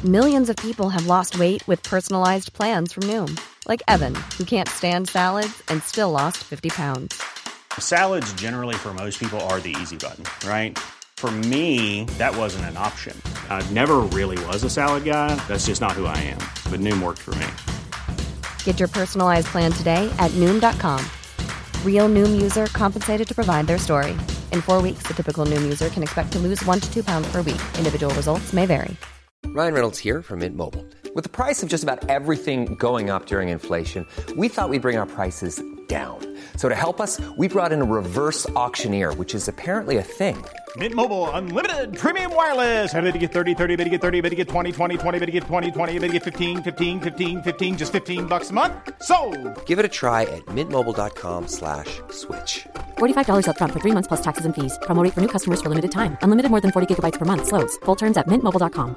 Millions of people have lost weight with personalized plans from Noom. Like Evan, who can't stand salads and still lost 50 pounds. Salads generally for most people are the easy button, right? For me, that wasn't an option. I never really was a salad guy. That's just not who I am. But Noom worked for me. Get your personalized plan today at Noom.com. Real Noom user compensated to provide their story. In 4 weeks, the typical Noom user can expect to lose 1 to 2 pounds per week. Individual results may vary. Ryan Reynolds here from Mint Mobile. With the price of just about everything going up during inflation, we thought we'd bring our prices down. So to help us, we brought in a reverse auctioneer, which is apparently a thing. Mint Mobile Unlimited Premium Wireless. How to get 30, 30, bit to get 30, bit to get 20, 20, 20, bit to get 20, 20, bit to get 15, 15, 15, 15, just $15 a month? Sold! Give it a try at mintmobile.com/switch. $45 up front for 3 months plus taxes and fees. Promo rate for new customers for limited time. Unlimited more than 40 gigabytes per month. Slows full terms at mintmobile.com.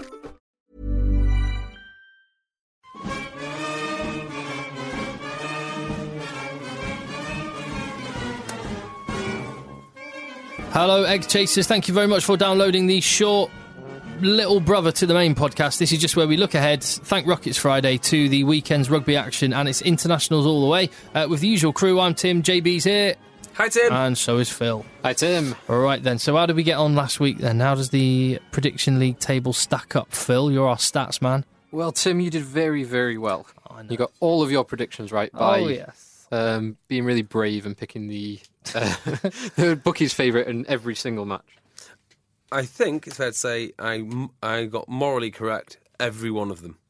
Hello, Egg Chasers. Thank you very much for downloading the short little brother to the main podcast. This is just where we look ahead, thank Rockets Friday, to the weekend's rugby action and its internationals all the way. With the usual crew, I'm Tim, JB's here. Hi, Tim. And so is Phil. Hi, Tim. All right, then. So how did we get on last week, then? How does the Prediction League table stack up, Phil? You're our stats man. Well, Tim, you did very, very well. You got all of your predictions right by being really brave and picking the bookies' favourite in every single match. I think it's fair to say I got morally correct every one of them.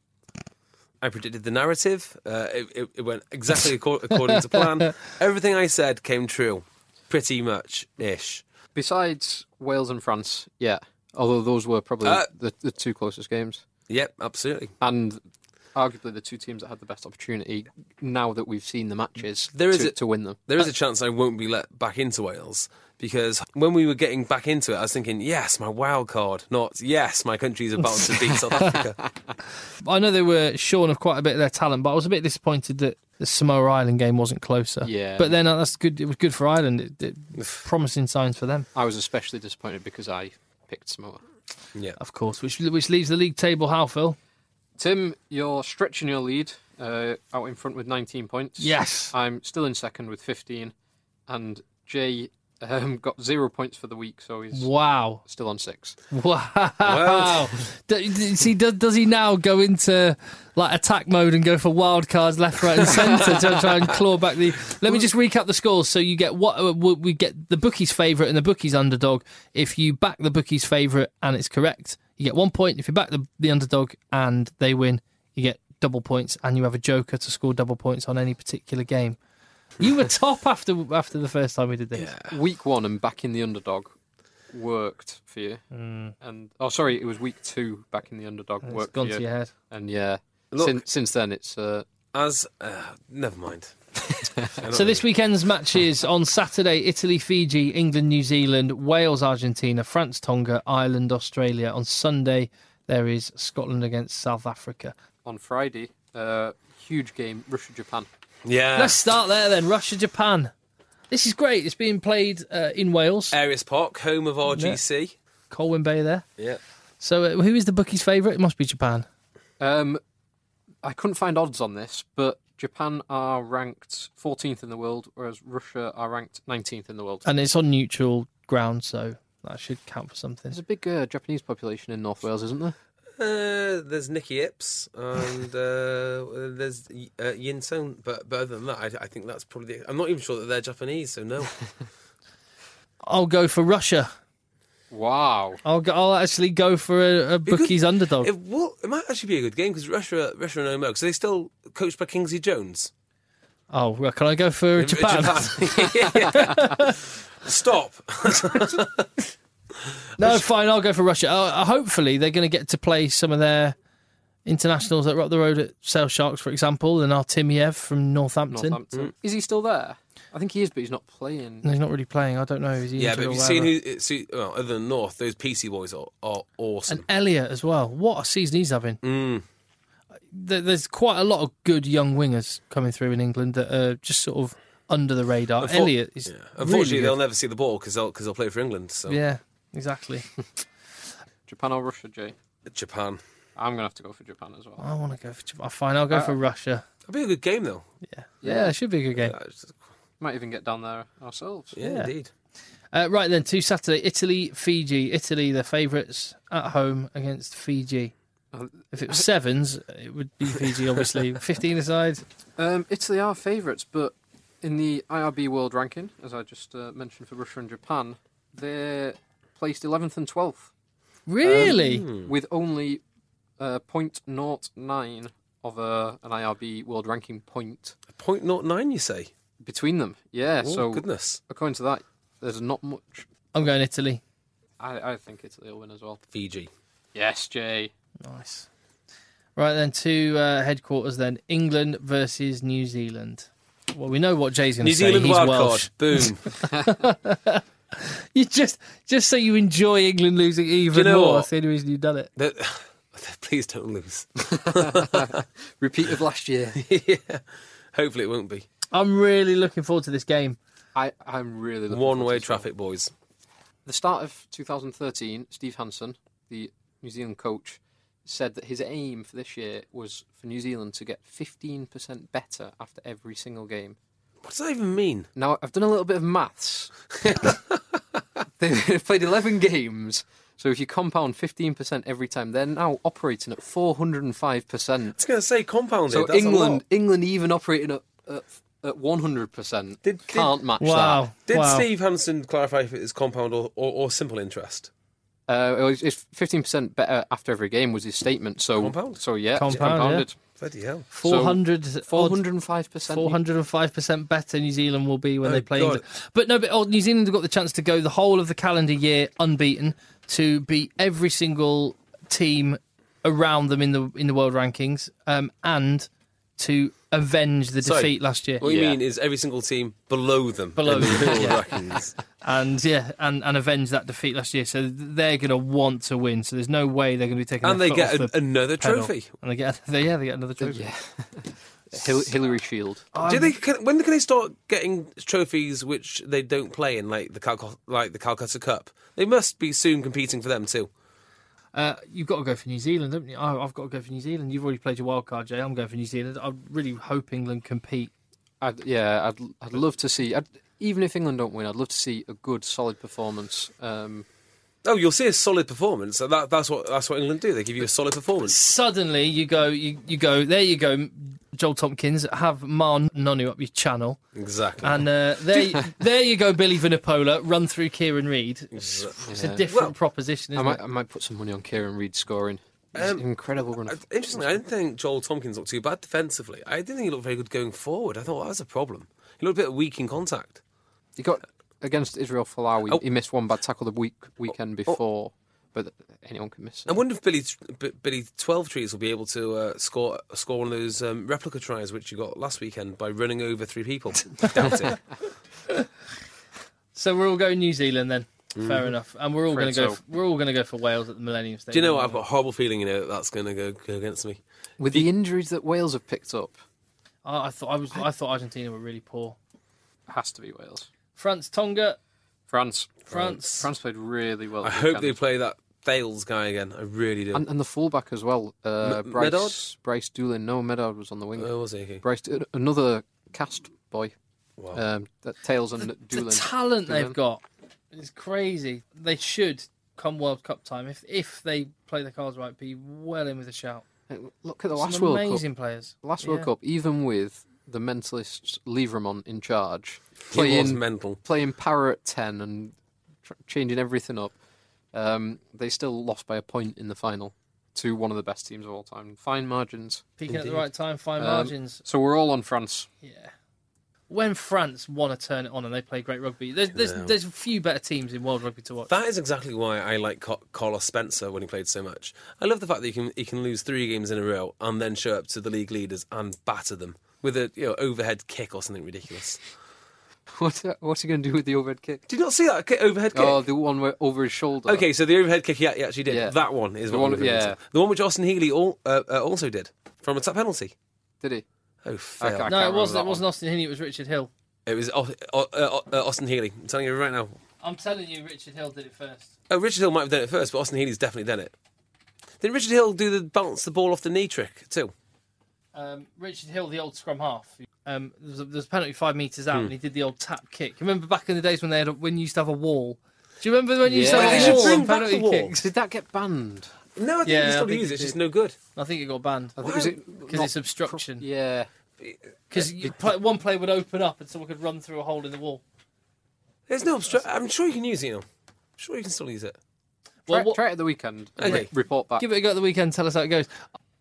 I predicted the narrative. It went exactly according to plan. Everything I said came true, pretty much-ish. Besides Wales and France, yeah. Although those were probably the two closest games. Yep, absolutely. And arguably the two teams that had the best opportunity, now that we've seen the matches, to win them. There is a chance I won't be let back into Wales, because when we were getting back into it, I was thinking, yes, my wild card, not, yes, my country's about to beat South Africa. I know they were shorn of quite a bit of their talent, but I was a bit disappointed that the Samoa Island game wasn't closer. Yeah. But then that's good. It was good for Ireland. Promising signs for them. I was especially disappointed because I picked Samoa. Yeah, of course. Which leaves the league table how, Phil? Tim, you're stretching your lead out in front with 19 points. Yes. I'm still in second with 15. And Jay got 0 points for the week, so he's still on 6. Wow. Does he now go into like attack mode and go for wild cards left, right and centre to try and claw back the... Let me just recap the scores. So you get we get the bookie's favourite and the bookie's underdog. If you back the bookie's favourite and it's correct, you get 1 point. If you back the underdog and they win, you get double points, and you have a joker to score double points on any particular game. You were top after the first time we did this. Yeah. Week 1 and backing the underdog worked for you. And it was week 2 backing the underdog and worked it's gone for you. to your head. And yeah, look, since then it's... never mind. So this weekend's matches on Saturday: Italy, Fiji, England, New Zealand, Wales, Argentina, France, Tonga, Ireland, Australia. On Sunday, there is Scotland against South Africa. On Friday, huge game, Russia, Japan. Yeah. Let's start there then. Russia, Japan. This is great. It's being played in Wales. Arias Park, home of RGC. Yeah. Colwyn Bay there. Yeah. So who is the bookie's favourite? It must be Japan. I couldn't find odds on this, but Japan are ranked 14th in the world, whereas Russia are ranked 19th in the world. And it's on neutral ground, so that should count for something. There's a big Japanese population in North Wales, isn't there? There's Nicky Ipps and there's Yin Song, but other than that, I think that's probably... I'm not even sure that they're Japanese, so no. I'll go for Russia. Wow. I'll actually go for a bookie's underdog. It might actually be a good game, because Russia are no more. So they still coached by Kingsley Jones. Oh, well, can I go for Japan? Stop. No, fine, I'll go for Russia. Hopefully they're going to get to play some of their internationals that are up the road at Sale Sharks, for example, and Artemiev from Northampton. Is he still there? I think he is, but he's not playing. No, he's not really playing. I don't know. Is he? Yeah, but have you seen who... other than North, those PC boys are awesome. And Elliott as well. What a season he's having. There's quite a lot of good young wingers coming through in England that are just sort of under the radar. Elliott is Unfortunately, really they'll never see the ball because they'll play for England. So. Yeah, exactly. Japan or Russia, Jay? Japan. I'm going to have to go for Japan as well. I want to go for Japan. Fine, I'll go for Russia. It'll be a good game, though. Yeah, it should be a good game. Might even get down there ourselves. Yeah, indeed. Right then, to Saturday, Italy, Fiji. Italy, the favourites at home against Fiji. If it was sevens, it would be Fiji, obviously. 15 aside. Italy are favourites, but in the IRB World Ranking, as I just mentioned for Russia and Japan, they're placed 11th and 12th. Really? With only 0.09 of an IRB World Ranking point. 0.09, you say? Between them, yeah. Oh, so goodness. According to that, there's not much. I'm going Italy. I think Italy will win as well. Fiji. Yes, Jay. Nice. Right then, to headquarters then. England versus New Zealand. Well, we know what Jay's going to say. New Zealand He's wildcard. Welsh. Boom. You just so you enjoy England losing even more. That's the only reason you've done it. Please don't lose. Repeat of last year. Yeah. Hopefully it won't be. I'm really looking forward to this game. I'm really looking One-way traffic, boys. The start of 2013, Steve Hansen, the New Zealand coach, said that his aim for this year was for New Zealand to get 15% better after every single game. What does that even mean? Now, I've done a little bit of maths. They've played 11 games, so if you compound 15% every time, they're now operating at 405%. I was going to say compounded. So That's England even operating at 100% can't match that. Did Steve Hansen clarify if it is compound or simple interest? It's 15% better after every game was his statement. So compound? So yeah, compounded. Yeah. Bloody hell. 405%. 405% better New Zealand will be when they play England. But New Zealand have got the chance to go the whole of the calendar year unbeaten, to beat every single team around them in the world rankings, and to avenge the defeat last year. What you mean is every single team below them. Below them, world rankings. And avenge that defeat last year. So they're going to want to win. So there's no way they're going to be taking. And they get another trophy. And they get another trophy. Yeah. Hillary Shield. When can they start getting trophies which they don't play in, like the Calcutta Cup? They must be soon competing for them too. You've got to go for New Zealand, haven't you? I've got to go for New Zealand. You've already played your wild card, Jay. I'm going for New Zealand. I really hope England compete. I'd love to see. Even if England don't win, I'd love to see a good, solid performance. You'll see a solid performance. That's what England do. They give you a solid performance. Suddenly, you go. There you go, Joel Tompkins. Have Mar Nonu up your channel. Exactly. And there you go, Billy Vunipola. Run through Kieran Reid. It's a different proposition, isn't it? I might put some money on Kieran Reid scoring. Incredible run. Interestingly, I didn't think Joel Tompkins looked too bad defensively. I didn't think he looked very good going forward. I thought that was a problem. He looked a bit weak in contact. He got against Israel Folau. He missed one bad tackle the weekend before, but anyone can miss it. I wonder if Billy 12 Trees will be able to score one of those replica tries which you got last weekend by running over 3 people. Doubt it. So we're all going New Zealand then. Fair enough, and we're all going to go. We're all going to go for Wales at the Millennium Stadium. Do you know what? I've got a horrible feeling, that's going to go against me. With the injuries that Wales have picked up. I thought Argentina were really poor. It has to be Wales. France, Tonga. France played really well. I hope they play that Thales guy again. I really do. And the fullback as well. Medard? Bryce Doolin. No, Medard was on the wing. Where was he? Bryce, another cast boy. Wow. Tails and Doolin. The talent they've got is crazy. They should, come World Cup time, if they play the cards right, be well in with a shout. Look at the last World Cup. Amazing players. Last World Cup, even with the mentalists Lieberman in charge, He was mental. Playing power at 10 and changing everything up, they still lost by a point in the final to one of the best teams of all time. Fine margins. Peaking at the right time, fine margins. So we're all on France. Yeah. When France want to turn it on and they play great rugby, there's a few better teams in world rugby to watch. That is exactly why I like Carlos Spencer when he played so much. I love the fact that he can lose 3 games in a row and then show up to the league leaders and batter them with a overhead kick or something ridiculous. What's he going to do with the overhead kick? Did you not see that overhead kick? Oh, the one over his shoulder. Okay, so the overhead kick he actually did. Yeah. That one is the one. The one which Austin Healey also did from a tap penalty. Did he? Oh, fail. No, it wasn't Austin Healey. It was Richard Hill. It was Austin Healey. I'm telling you right now. I'm telling you, Richard Hill did it first. Oh, Richard Hill might have done it first, but Austin Healey's definitely done it. Did Richard Hill do the bounce the ball off the knee trick too? Richard Hill, the old scrum half. There's a penalty 5 metres out, and he did the old tap kick. Remember back in the days when you used to have a wall? Do you remember when you used to have a wall and penalty kicks? Did that get banned? No, I think you still use it. It's just no good. I think it got banned. Because it's obstruction. Yeah. Because one player would open up and someone could run through a hole in the wall. There's no obstruction. I'm sure you can use it, I'm sure you can still use it. Try it at the weekend. Okay. Report back. Give it a go at the weekend. Tell us how it goes.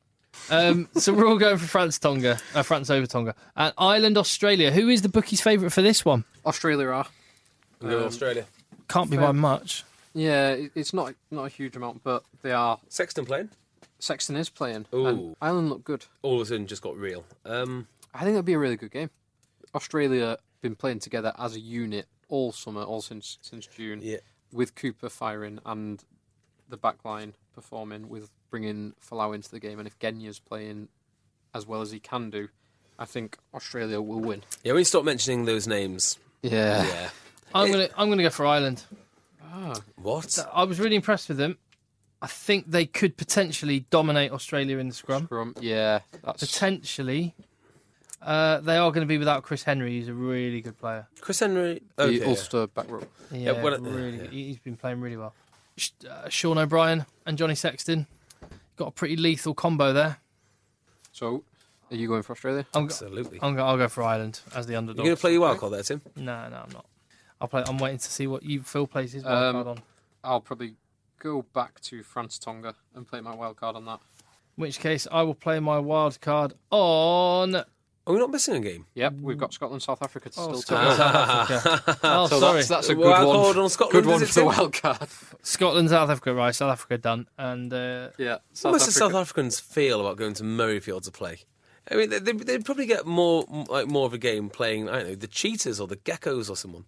So we're all going for France over Tonga. And Ireland, Australia. Who is the bookie's favourite for this one? Australia are. I'm going Australia. Can't be by much. Yeah, it's not a huge amount, but they are. Sexton playing? Sexton is playing. Ooh. And Ireland look good. All of a sudden just got real. I think it'll be a really good game. Australia been playing together as a unit all summer, all since June. Yeah. With Cooper firing and the back line performing, with bringing Folau into the game, and if Genya's playing as well as he can do, I think Australia will win. Yeah, when you stop mentioning those names. Yeah. I'm gonna go for Ireland. What? I was really impressed with them. I think they could potentially dominate Australia in the scrum. Yeah, potentially. They are going to be without Chris Henry, who's a really good player. Chris Henry, the Ulster back row. Yeah, really good. He's been playing really well. Sean O'Brien and Johnny Sexton got a pretty lethal combo there. So, are you going for Australia? Absolutely. I'll go for Ireland as the underdog. You're going to play your wild card there, Tim? No, I'm not. I'm waiting to see what Phil plays his wild card on. I'll probably go back to France-Tonga and play my wild card on that. In which case, I will play my wild card on... Are we not missing a game? Yep, we've got Scotland-South Africa to still Scotland, take. South Africa. So sorry. That's a good one. On Scotland, good one for the wild card. Scotland, South Africa, right? South Africa done, and yeah. What must the South Africans feel about going to Murrayfield to play? I mean, they'd probably get more of a game playing, I don't know, the Cheetahs or the Geckos or someone.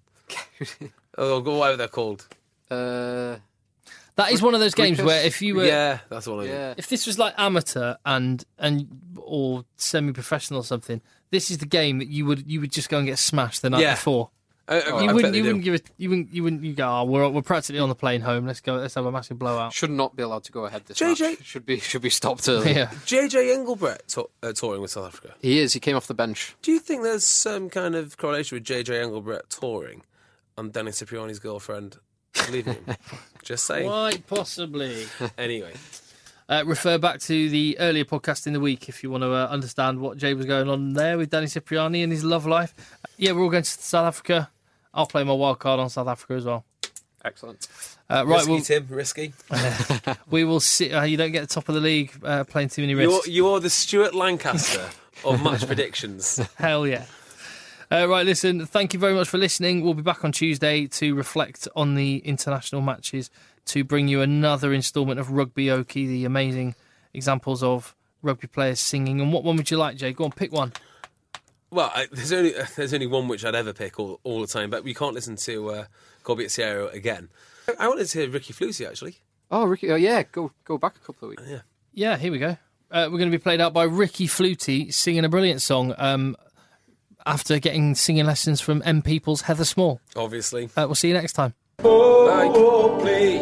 Or whatever they're called. That is one of those games where if you were... Yeah, that's one of them. Yeah. If this was like amateur and or semi-professional or something, this is the game that you would just go and get smashed the night before. You wouldn't go, oh, we're practically on the plane home, let's have a massive blowout. Should not be allowed to go ahead this match. Should be stopped early. Yeah. JJ Engelbrett touring with South Africa. He came off the bench. Do you think there's some kind of correlation with JJ Engelbrett touring and Danny Cipriani's girlfriend leaving him? Just saying. Quite possibly. Anyway. Refer back to the earlier podcast in the week if you want to understand what Jay was going on there with Danny Cipriani and his love life. Yeah, we're all going to South Africa. I'll play my wild card on South Africa as well. Excellent. Risky, Tim. Risky. We will see. You don't get the top of the league playing too many risks. You're the Stuart Lancaster of match predictions. Hell yeah. Right, listen, thank you very much for listening. We'll be back on Tuesday to reflect on the international matches, to bring you another instalment of Rugby Oki, the amazing examples of rugby players singing. And what one would you like, Jay? Go on, pick one. Well, there's only one which I'd ever pick all the time, but we can't listen to Colby at Sierra again. I wanted to hear Ricky Flusey, actually. Oh, Ricky, yeah, go back a couple of weeks. Yeah, here we go. We're going to be played out by Ricky Flutie singing a brilliant song after getting singing lessons from M People's Heather Small. Obviously. We'll see you next time. Oh, play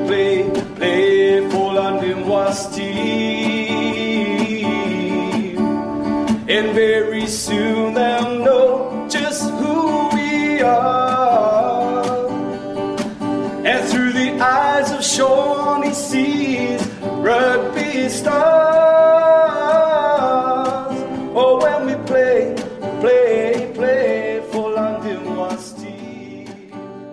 for London was team. And very soon they'll know just who we are. And through the eyes of Sean he sees rugby stars. Oh, when we play for London was team.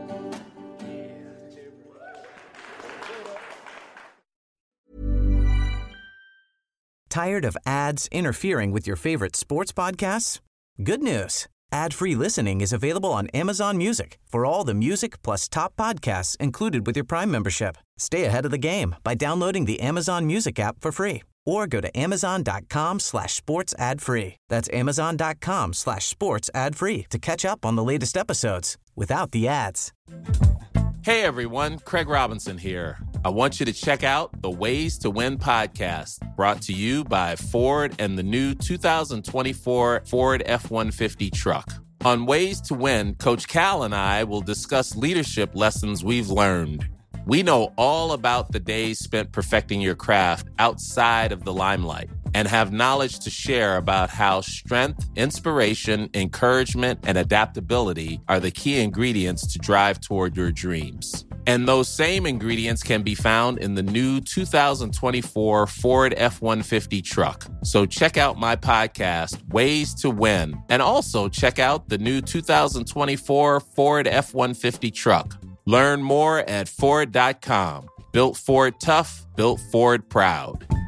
Tired of ads interfering with your favorite sports podcasts? Good news. Ad-free listening is available on Amazon Music for all the music plus top podcasts included with your Prime membership. Stay ahead of the game by downloading the Amazon Music app for free or go to amazon.com/sports ad free. That's amazon.com/sports ad free to catch up on the latest episodes without the ads. Hey everyone, Craig Robinson here. I want you to check out the Ways to Win podcast, brought to you by Ford and the new 2024 Ford F-150 truck. On Ways to Win, Coach Cal and I will discuss leadership lessons we've learned. We know all about the days spent perfecting your craft outside of the limelight and have knowledge to share about how strength, inspiration, encouragement, and adaptability are the key ingredients to drive toward your dreams. And those same ingredients can be found in the new 2024 Ford F-150 truck. So check out my podcast, Ways to Win, and also check out the new 2024 Ford F-150 truck. Learn more at Ford.com. Built Ford tough, built Ford proud.